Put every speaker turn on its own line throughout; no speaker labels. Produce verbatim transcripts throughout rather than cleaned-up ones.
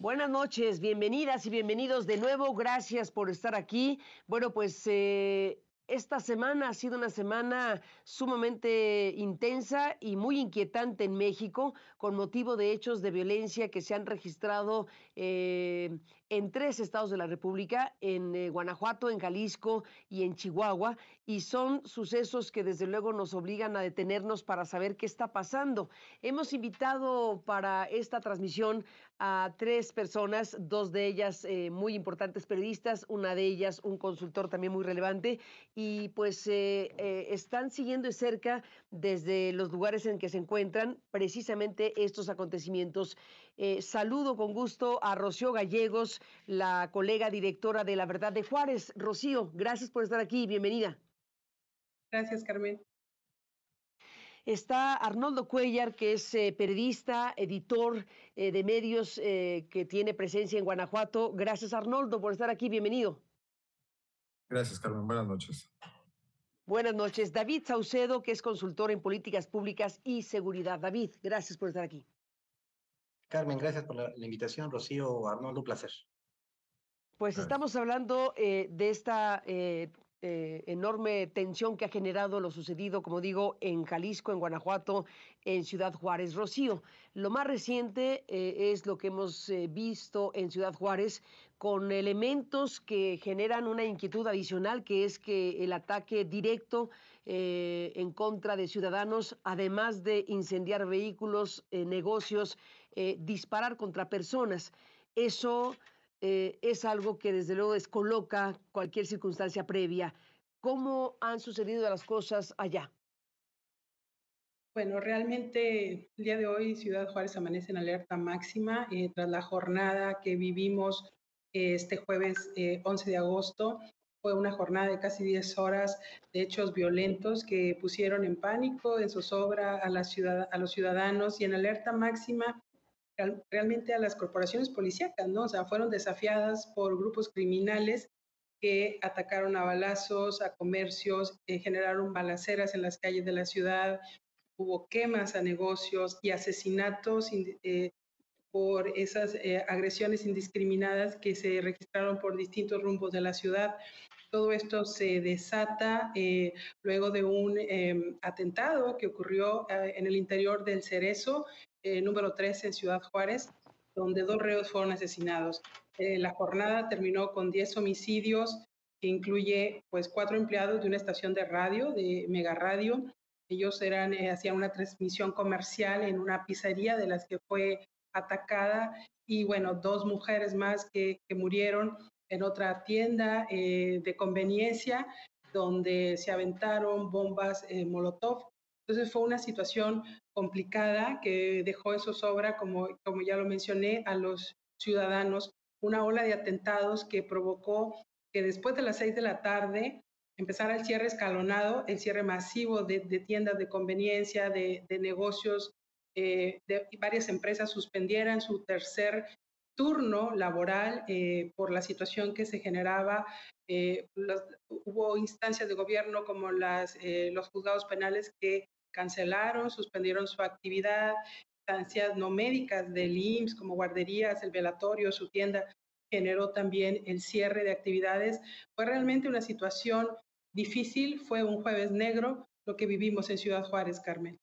Buenas noches, bienvenidas y bienvenidos de nuevo. Gracias por estar aquí. Bueno, pues eh, esta semana ha sido una semana sumamente intensa y muy inquietante en México, con motivo de hechos de violencia que se han registrado eh, en tres estados de la República, en eh, Guanajuato, en Jalisco y en Chihuahua, y son sucesos que desde luego nos obligan a detenernos para saber qué está pasando. Hemos invitado para esta transmisión a tres personas, dos de ellas eh, muy importantes periodistas, una de ellas un consultor también muy relevante, y pues eh, eh, están siguiendo de cerca desde los lugares en que se encuentran precisamente estos acontecimientos. Eh, saludo con gusto a Rocío Gallegos, la colega directora de La Verdad de Juárez. Rocío, gracias por estar aquí, bienvenida.
Gracias, Carmen.
Está Arnoldo Cuéllar, que es eh, periodista, editor eh, de medios eh, que tiene presencia en Guanajuato. Gracias, Arnoldo, por estar aquí. Bienvenido.
Gracias, Carmen. Buenas noches.
Buenas noches. David Saucedo, que es consultor en políticas públicas y seguridad. David, gracias por estar aquí.
Carmen, gracias por la, la invitación. Rocío, Arnoldo, un placer.
Pues
Gracias.
estamos hablando eh, de esta eh, eh, enorme tensión que ha generado lo sucedido, como digo, en Jalisco, en Guanajuato, en Ciudad Juárez. Rocío, lo más reciente eh, es lo que hemos eh, visto en Ciudad Juárez, con elementos que generan una inquietud adicional, que es que el ataque directo eh, en contra de ciudadanos, además de incendiar vehículos, eh, negocios, eh, disparar contra personas. Eso eh, es algo que desde luego descoloca cualquier circunstancia previa. ¿Cómo han sucedido las cosas allá?
Bueno, realmente el día de hoy Ciudad Juárez amanece en alerta máxima eh, tras la jornada que vivimos eh, este jueves eh, once de agosto. Fue una jornada de casi diez horas de hechos violentos que pusieron en pánico, en zozobra a, la ciudad, a los ciudadanos y en alerta máxima real, realmente a las corporaciones policíacas, ¿no? O sea, fueron desafiadas por grupos criminales que atacaron a balazos, a comercios, eh, generaron balaceras en las calles de la ciudad. Hubo quemas a negocios y asesinatos eh, por esas eh, agresiones indiscriminadas que se registraron por distintos rumbos de la ciudad. Todo esto se desata eh, luego de un eh, atentado que ocurrió eh, en el interior del Cerezo, eh, número tres en Ciudad Juárez, donde dos reos fueron asesinados. Eh, la jornada terminó con diez homicidios, que incluye pues cuatro empleados de una estación de radio, de Mega Radio. Ellos eran, eh, hacían una transmisión comercial en una pizzería de las que fue atacada, y bueno, dos mujeres más que, que murieron en otra tienda eh, de conveniencia donde se aventaron bombas eh, Molotov. Entonces fue una situación complicada que dejó en zozobra, como, como ya lo mencioné, a los ciudadanos, una ola de atentados que provocó que después de las seis de la tarde empezara el cierre escalonado, el cierre masivo de, de tiendas de conveniencia, de, de negocios, eh, de varias empresas suspendieran su tercer turno laboral eh, por la situación que se generaba. Eh, los, hubo instancias de gobierno como las, eh, los juzgados penales que cancelaron, suspendieron su actividad, instancias no médicas del I M S S como guarderías, el velatorio, su tienda, generó también el cierre de actividades. Fue realmente una situación difícil, fue un jueves negro lo que vivimos en Ciudad Juárez, Carmen.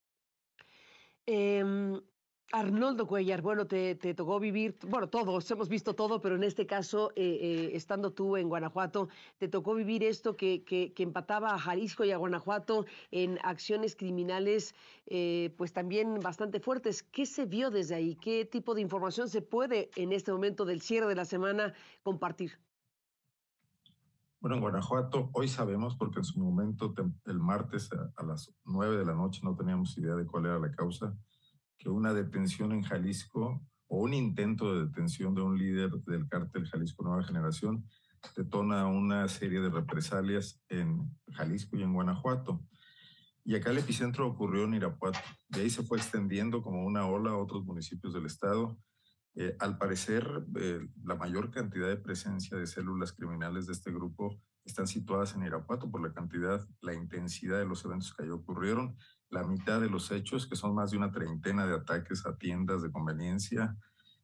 Eh, Arnoldo Cuéllar, bueno, te, te tocó vivir, bueno, todos hemos visto todo, pero en este caso, eh, eh, estando tú en Guanajuato, te tocó vivir esto que, que, que empataba a Jalisco y a Guanajuato en acciones criminales, eh, pues también bastante fuertes. ¿Qué se vio desde ahí? ¿Qué tipo de información se puede en este momento del cierre de la semana compartir?
Bueno, en Guanajuato hoy sabemos, porque en su momento, el martes a, a las nueve de la noche, no teníamos idea de cuál era la causa, que una detención en Jalisco o un intento de detención de un líder del cártel Jalisco Nueva Generación detona una serie de represalias en Jalisco y en Guanajuato. Y acá el epicentro ocurrió en Irapuato. De ahí se fue extendiendo como una ola a otros municipios del estado. Eh, al parecer, eh, la mayor cantidad de presencia de células criminales de este grupo están situadas en Irapuato por la cantidad, la intensidad de los eventos que allí ocurrieron. La mitad de los hechos, que son más de una treintena de ataques a tiendas de conveniencia,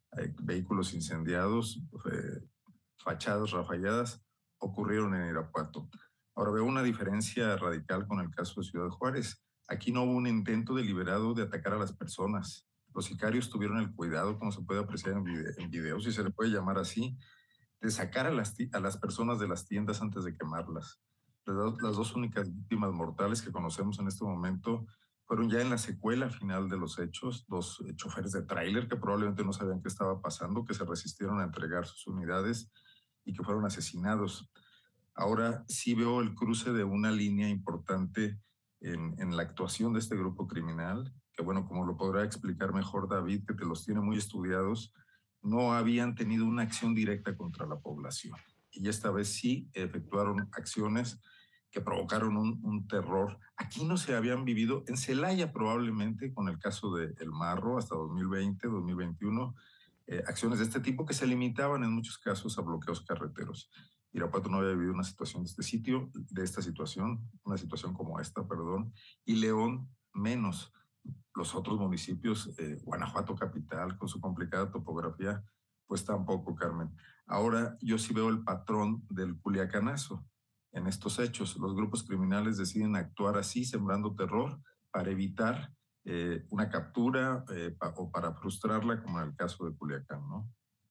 eh, vehículos incendiados, eh, fachadas rafalladas, ocurrieron en Irapuato. Ahora veo una diferencia radical con el caso de Ciudad Juárez. Aquí no hubo un intento deliberado de atacar a las personas. Los sicarios tuvieron el cuidado, como se puede apreciar en, video, en videos, si se le puede llamar así, de sacar a las, a las personas de las tiendas antes de quemarlas. Las dos, las dos únicas víctimas mortales que conocemos en este momento fueron ya en la secuela final de los hechos, dos eh, choferes de tráiler que probablemente no sabían qué estaba pasando, que se resistieron a entregar sus unidades y que fueron asesinados. Ahora sí veo el cruce de una línea importante en, en la actuación de este grupo criminal, que bueno, como lo podrá explicar mejor David, que te los tiene muy estudiados, no habían tenido una acción directa contra la población. Y esta vez sí efectuaron acciones que provocaron un, un terror. Aquí no se habían vivido, en Celaya probablemente, con el caso de El Marro, hasta dos mil veinte, dos mil veintiuno, eh, acciones de este tipo que se limitaban en muchos casos a bloqueos carreteros. Irapuato no había vivido una situación de este sitio, de esta situación, una situación como esta, perdón, y León menos. Los otros municipios, eh, Guanajuato capital, con su complicada topografía, pues tampoco, Carmen. Ahora yo sí veo el patrón del culiacanazo en estos hechos. Los grupos criminales deciden actuar así, sembrando terror, para evitar eh, una captura eh, pa, o para frustrarla, como en el caso de Culiacán, ¿no?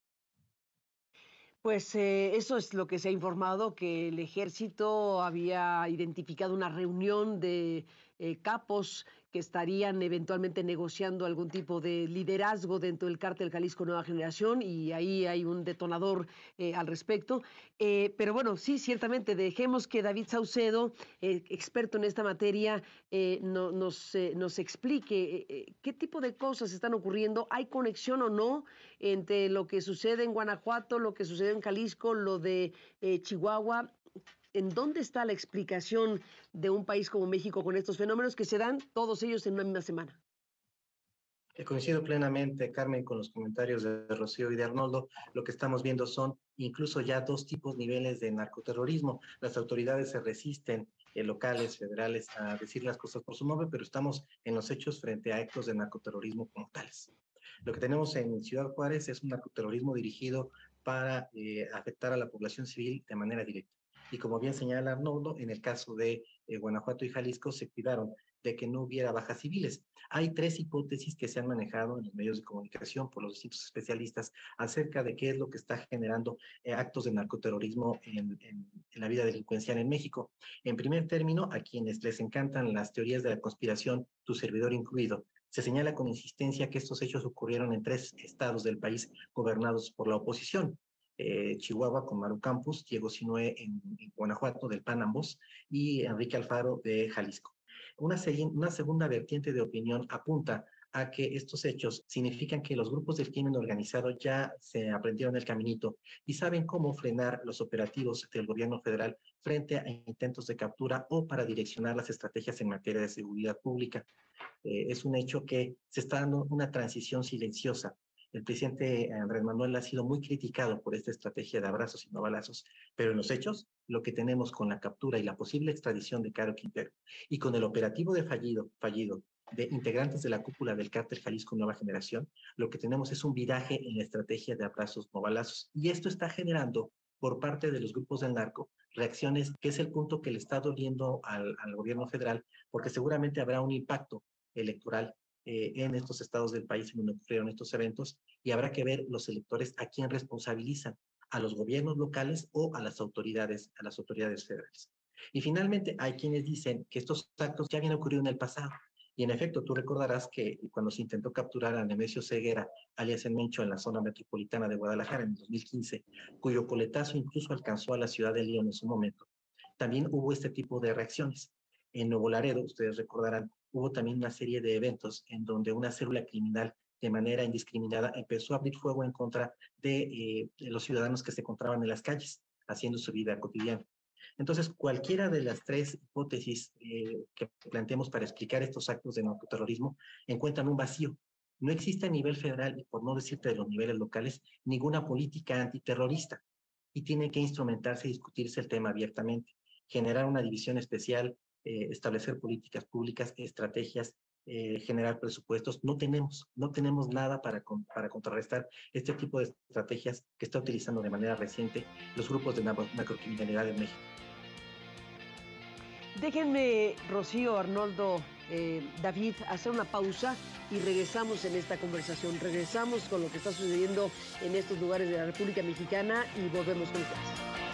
Pues eh, eso es lo que se ha informado, que el ejército había identificado una reunión de eh, capos que estarían eventualmente negociando algún tipo de liderazgo dentro del cártel Jalisco Nueva Generación, y ahí hay un detonador eh, al respecto. Eh, pero bueno, sí, ciertamente, dejemos que David Saucedo, eh, experto en esta materia, eh, no, nos, eh, nos explique eh, qué tipo de cosas están ocurriendo, hay conexión o no entre lo que sucede en Guanajuato, lo que sucede en Jalisco, lo de eh, Chihuahua. ¿En dónde está la explicación de un país como México con estos fenómenos que se dan todos ellos en una misma semana?
Eh, Coincido plenamente, Carmen, con los comentarios de Rocío y de Arnoldo. Lo que estamos viendo son incluso ya dos tipos, niveles de narcoterrorismo. Las autoridades se resisten, eh, locales, federales, a decir las cosas por su nombre, pero estamos en los hechos frente a actos de narcoterrorismo como tales. Lo que tenemos en Ciudad Juárez es un narcoterrorismo dirigido para eh, afectar a la población civil de manera directa. Y como bien señala Arnoldo, en el caso de eh, Guanajuato y Jalisco se cuidaron de que no hubiera bajas civiles. Hay tres hipótesis que se han manejado en los medios de comunicación por los distintos especialistas acerca de qué es lo que está generando eh, actos de narcoterrorismo en, en, en la vida delincuencial en México. En primer término, a quienes les encantan las teorías de la conspiración, tu servidor incluido, se señala con insistencia que estos hechos ocurrieron en tres estados del país gobernados por la oposición. Eh, Chihuahua con Maru Campos, Diego Sinue en, en Guanajuato, del P A N ambos, y Enrique Alfaro de Jalisco. Una, una segunda vertiente de opinión apunta a que estos hechos significan que los grupos del crimen organizado ya se aprendieron el caminito y saben cómo frenar los operativos del gobierno federal frente a intentos de captura o para direccionar las estrategias en materia de seguridad pública. Eh, es un hecho que se está dando una transición silenciosa. El presidente Andrés Manuel ha sido muy criticado por esta estrategia de abrazos y no balazos, pero en los hechos, lo que tenemos con la captura y la posible extradición de Caro Quintero y con el operativo de fallido, fallido de integrantes de la cúpula del cártel Jalisco Nueva Generación, lo que tenemos es un viraje en la estrategia de abrazos no balazos. Y esto está generando por parte de los grupos del narco reacciones, que es el punto que le está doliendo al, al gobierno federal, porque seguramente habrá un impacto electoral eh, en estos estados del país en donde ocurrieron estos eventos, y habrá que ver los electores a quién responsabilizan, a los gobiernos locales o a las autoridades, a las autoridades federales. Y finalmente hay quienes dicen que estos actos ya habían ocurrido en el pasado. Y en efecto, tú recordarás que cuando se intentó capturar a Nemesio Ceguera, alias El Mencho, en la zona metropolitana de Guadalajara en dos mil quince, cuyo coletazo incluso alcanzó a la ciudad de León en su momento, también hubo este tipo de reacciones. En Nuevo Laredo, ustedes recordarán, hubo también una serie de eventos en donde una célula criminal de manera indiscriminada empezó a abrir fuego en contra de, eh, de los ciudadanos que se encontraban en las calles, haciendo su vida cotidiana. Entonces, cualquiera de las tres hipótesis eh, que planteemos para explicar estos actos de narcoterrorismo encuentran un vacío. No existe a nivel federal, y por no decirte de los niveles locales, ninguna política antiterrorista, y tiene que instrumentarse y discutirse el tema abiertamente, generar una división especial, eh, establecer políticas públicas, estrategias eh, generar presupuestos. No tenemos, no tenemos nada para, con, para contrarrestar este tipo de estrategias que está utilizando de manera reciente los grupos de macrocriminalidad en México.
Déjenme, Rocío, Arnoldo, eh, David, hacer una pausa y regresamos en esta conversación. Regresamos con lo que está sucediendo en estos lugares de la República Mexicana y volvemos con ustedes.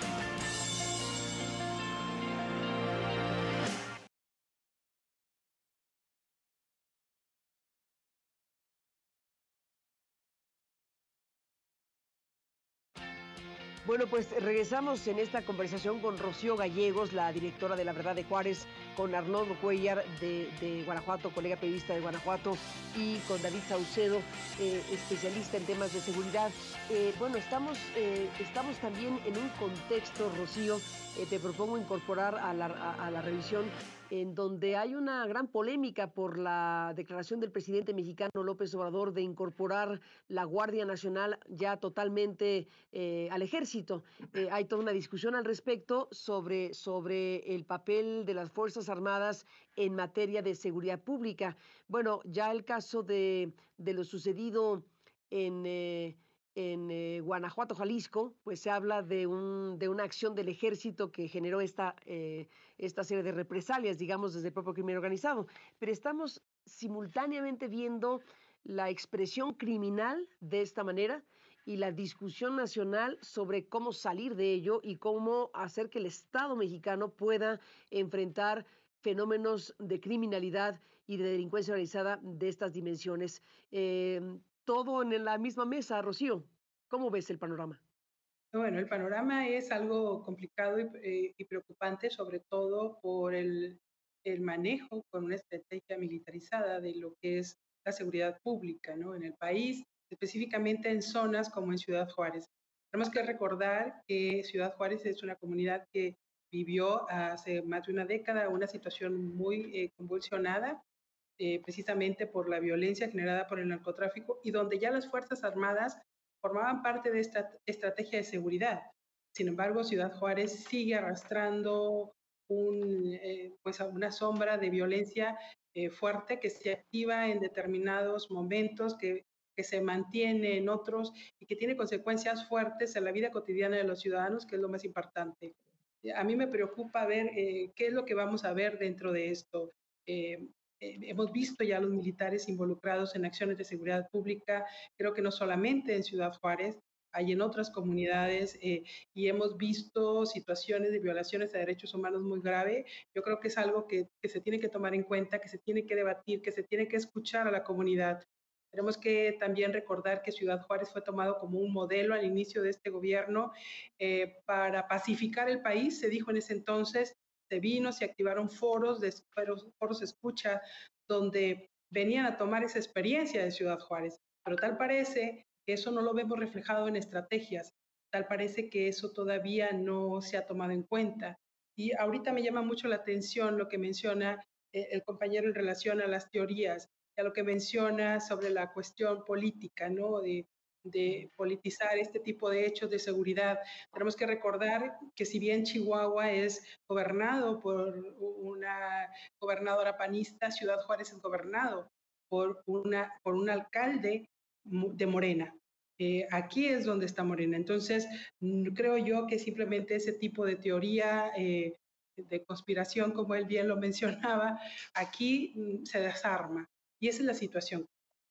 Bueno, pues regresamos en esta conversación con Rocío Gallegos, la directora de La Verdad de Juárez, con Arnoldo Cuellar de, de Guanajuato, colega periodista de Guanajuato, y con David Saucedo, eh, especialista en temas de seguridad. Eh, bueno, estamos, eh, estamos también en un contexto, Rocío, eh, te propongo incorporar a la, a, a la revisión, en donde hay una gran polémica por la declaración del presidente mexicano López Obrador de incorporar la Guardia Nacional ya totalmente eh, al ejército. Eh, hay toda una discusión al respecto sobre, sobre el papel de las Fuerzas Armadas en materia de seguridad pública. Bueno, ya el caso de, de lo sucedido en... Eh, en eh, Guanajuato, Jalisco, pues se habla de, un, de una acción del ejército que generó esta, eh, esta serie de represalias, digamos, desde el propio crimen organizado. Pero estamos simultáneamente viendo la expresión criminal de esta manera y la discusión nacional sobre cómo salir de ello y cómo hacer que el Estado mexicano pueda enfrentar fenómenos de criminalidad y de delincuencia organizada de estas dimensiones. Eh, todo en la misma mesa, Rocío. ¿Cómo ves el panorama?
Bueno, el panorama es algo complicado y, eh, y preocupante, sobre todo por el, el manejo con una estrategia militarizada de lo que es la seguridad pública, ¿no? En el país, específicamente en zonas como en Ciudad Juárez. Tenemos que recordar que Ciudad Juárez es una comunidad que vivió hace más de una década una situación muy eh, convulsionada, eh, precisamente por la violencia generada por el narcotráfico, y donde ya las Fuerzas Armadas formaban parte de esta estrategia de seguridad. Sin embargo, Ciudad Juárez sigue arrastrando un, eh, pues una sombra de violencia eh, fuerte que se activa en determinados momentos, que, que se mantiene en otros y que tiene consecuencias fuertes en la vida cotidiana de los ciudadanos, que es lo más importante. A mí me preocupa ver eh, qué es lo que vamos a ver dentro de esto. Eh, eh, hemos visto ya a los militares involucrados en acciones de seguridad pública, creo que no solamente en Ciudad Juárez, hay en otras comunidades eh, y hemos visto situaciones de violaciones a derechos humanos muy graves. Yo creo que es algo que, que se tiene que tomar en cuenta, que se tiene que debatir, que se tiene que escuchar a la comunidad. Tenemos que también recordar que Ciudad Juárez fue tomado como un modelo al inicio de este gobierno eh, para pacificar el país, se dijo en ese entonces. Se vino, se activaron foros, de, foros, foros escucha, donde venían a tomar esa experiencia de Ciudad Juárez. Pero tal parece que eso no lo vemos reflejado en estrategias, tal parece que eso todavía no se ha tomado en cuenta. Y ahorita me llama mucho la atención lo que menciona eh, el compañero en relación a las teorías, y a lo que menciona sobre la cuestión política, ¿no? De, de politizar este tipo de hechos de seguridad. Tenemos que recordar que si bien Chihuahua es gobernado por una gobernadora panista, Ciudad Juárez es gobernado por, una, por un alcalde de Morena. Eh, aquí es donde está Morena. Entonces, creo yo que simplemente ese tipo de teoría eh, de conspiración, como él bien lo mencionaba, aquí se desarma. Y esa es la situación.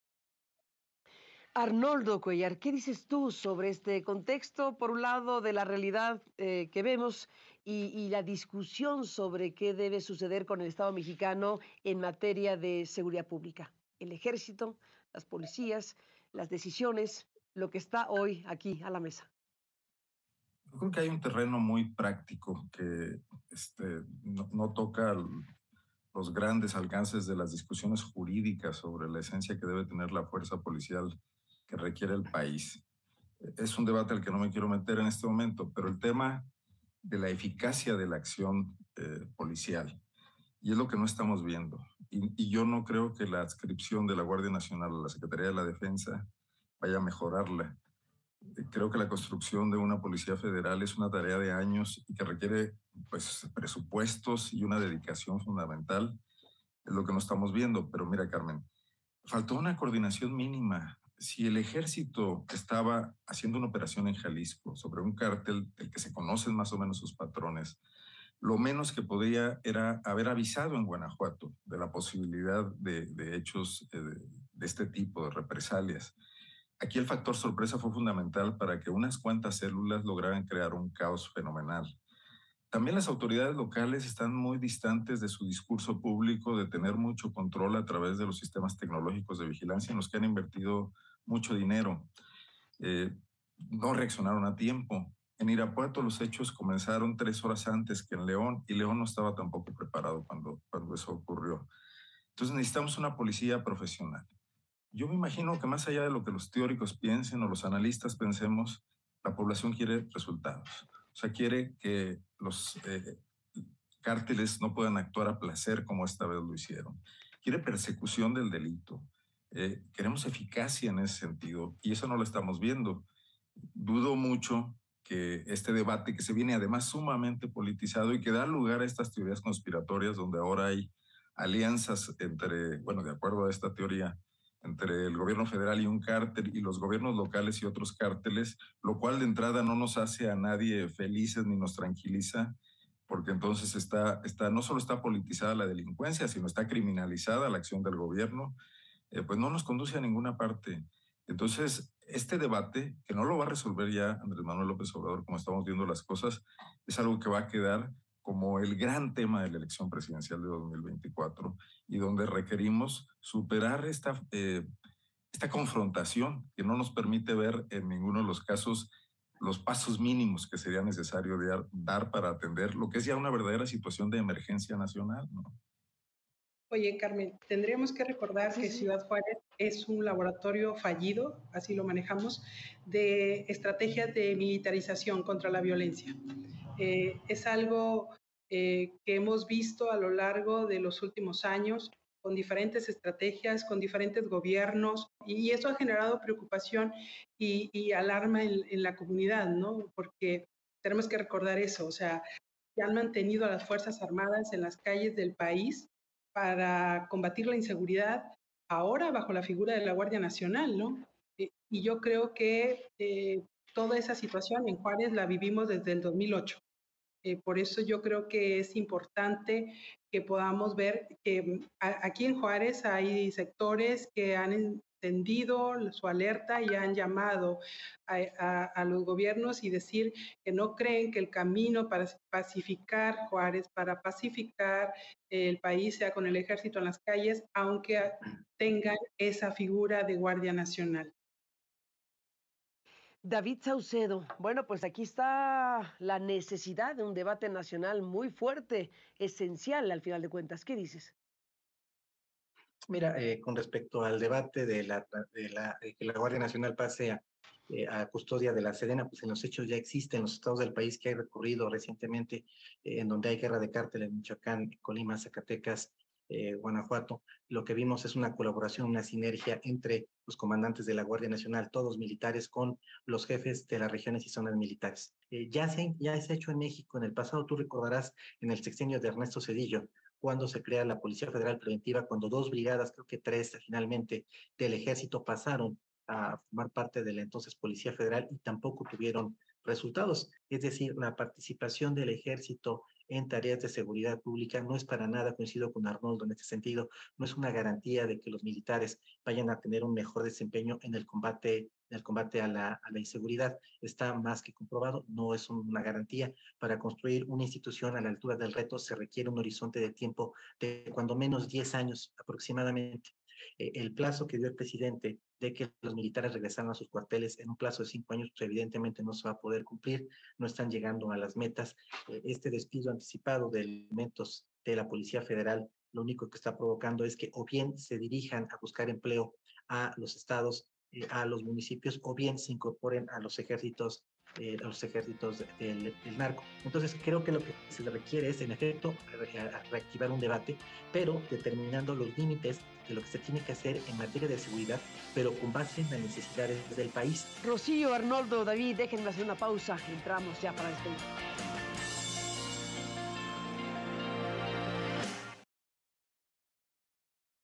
Arnoldo Cuellar, ¿qué dices tú sobre este contexto, por un lado, de la realidad eh, que vemos y, y la discusión sobre qué debe suceder con el Estado mexicano en materia de seguridad pública? El ejército, las policías, las decisiones, lo que está hoy aquí a la mesa.
Yo creo que hay un terreno muy práctico que este, no, no toca el, los grandes alcances de las discusiones jurídicas sobre la esencia que debe tener la fuerza policial que requiere el país. Es un debate al que no me quiero meter en este momento, pero el tema de la eficacia de la acción eh, policial, y es lo que no estamos viendo. Y, y yo no creo que la adscripción de la Guardia Nacional a la Secretaría de la Defensa vaya a mejorarla. Creo que la construcción de una policía federal es una tarea de años y que requiere pues, presupuestos y una dedicación fundamental. es lo que no estamos viendo. Pero mira, Carmen, faltó una coordinación mínima. Si el ejército estaba haciendo una operación en Jalisco sobre un cártel del que se conocen más o menos sus patrones, lo menos que podía era haber avisado en Guanajuato de la posibilidad de, de hechos eh, de, de este tipo, de represalias. Aquí el factor sorpresa fue fundamental para que unas cuantas células lograran crear un caos fenomenal. También las autoridades locales están muy distantes de su discurso público de tener mucho control a través de los sistemas tecnológicos de vigilancia en los que han invertido mucho dinero. Eh, no reaccionaron a tiempo. En Irapuato los hechos comenzaron tres horas antes que en León y León no estaba tampoco preparado cuando, cuando eso ocurrió. Entonces necesitamos una policía profesional. Yo me imagino que más allá de lo que los teóricos piensen o los analistas pensemos, la población quiere resultados. O sea, quiere que los eh, cárteles no puedan actuar a placer como esta vez lo hicieron. Quiere persecución del delito. Eh, queremos eficacia en ese sentido y eso no lo estamos viendo. Dudo mucho que este debate, que se viene además sumamente politizado y que da lugar a estas teorías conspiratorias donde ahora hay alianzas entre, bueno, de acuerdo a esta teoría, entre el gobierno federal y un cártel y los gobiernos locales y otros cárteles, lo cual de entrada no nos hace a nadie felices ni nos tranquiliza, porque entonces está, está, no solo está politizada la delincuencia, sino está criminalizada la acción del gobierno, eh, pues no nos conduce a ninguna parte. Entonces, este debate, que no lo va a resolver ya Andrés Manuel López Obrador, como estamos viendo las cosas, es algo que va a quedar como el gran tema de la elección presidencial de dos mil veinticuatro y donde requerimos superar esta, eh, esta confrontación que no nos permite ver en ninguno de los casos los pasos mínimos que sería necesario de dar para atender lo que es ya una verdadera situación de emergencia nacional, ¿no?
Oye, Carmen, tendríamos que recordar que Ciudad Juárez es un laboratorio fallido, así lo manejamos, de estrategias de militarización contra la violencia. Eh, es algo eh, que hemos visto a lo largo de los últimos años con diferentes estrategias, con diferentes gobiernos, y eso ha generado preocupación y, y alarma en, en la comunidad, ¿no? Porque tenemos que recordar eso, o sea, se han mantenido a las Fuerzas Armadas en las calles del país para combatir la inseguridad, ahora bajo la figura de la Guardia Nacional, ¿no? Eh, y yo creo que eh, toda esa situación en Juárez la vivimos desde el dos mil ocho. Eh, por eso yo creo que es importante que podamos ver que a, aquí en Juárez hay sectores que han entendido su alerta y han llamado a, a, a los gobiernos y decir que no creen que el camino para pacificar Juárez, para pacificar el país sea con el ejército en las calles, aunque tengan esa figura de Guardia Nacional.
David Saucedo, bueno, pues aquí está la necesidad de un debate nacional muy fuerte, esencial al final de cuentas. ¿Qué dices?
Mira, eh, con respecto al debate de, la, de, la, de que la Guardia Nacional pase a, eh, a custodia de la Sedena, pues en los hechos ya existen los estados del país que hay recurrido recientemente, eh, en donde hay guerra de cárteles en Michoacán, Colima, Zacatecas, eh, Guanajuato. Lo que vimos es una colaboración, una sinergia entre los comandantes de la Guardia Nacional, todos militares, con los jefes de las regiones y zonas militares. Eh, ya, se, ya se ha hecho en México, en el pasado, tú recordarás, en el sexenio de Ernesto Zedillo, cuando se crea la Policía Federal Preventiva, cuando dos brigadas, creo que tres finalmente, del ejército pasaron a formar parte de la entonces Policía Federal y tampoco tuvieron resultados. Es decir, la participación del ejército en tareas de seguridad pública no es para nada, coincido con Arnoldo en este sentido, no es una garantía de que los militares vayan a tener un mejor desempeño en el combate, en el combate a la, a la inseguridad. Está más que comprobado, no es una garantía. Para construir una institución a la altura del reto se requiere un horizonte de tiempo de cuando menos diez años aproximadamente. Eh, el plazo que dio el presidente de que los militares regresaran a sus cuarteles en un plazo de cinco años, pues evidentemente no se va a poder cumplir, no están llegando a las metas. Eh, este despido anticipado de elementos de la Policía Federal lo único que está provocando es que o bien se dirijan a buscar empleo a los estados, eh, a los municipios, o bien se incorporen a los ejércitos Eh, a los ejércitos del, del narco. Entonces creo que lo que se le requiere es en efecto re reactivar un debate, pero determinando los límites de lo que se tiene que hacer en materia de seguridad, pero con base en las necesidades del país.
Rocío, Arnoldo, David, déjenme hacer una pausa, entramos ya para despedir.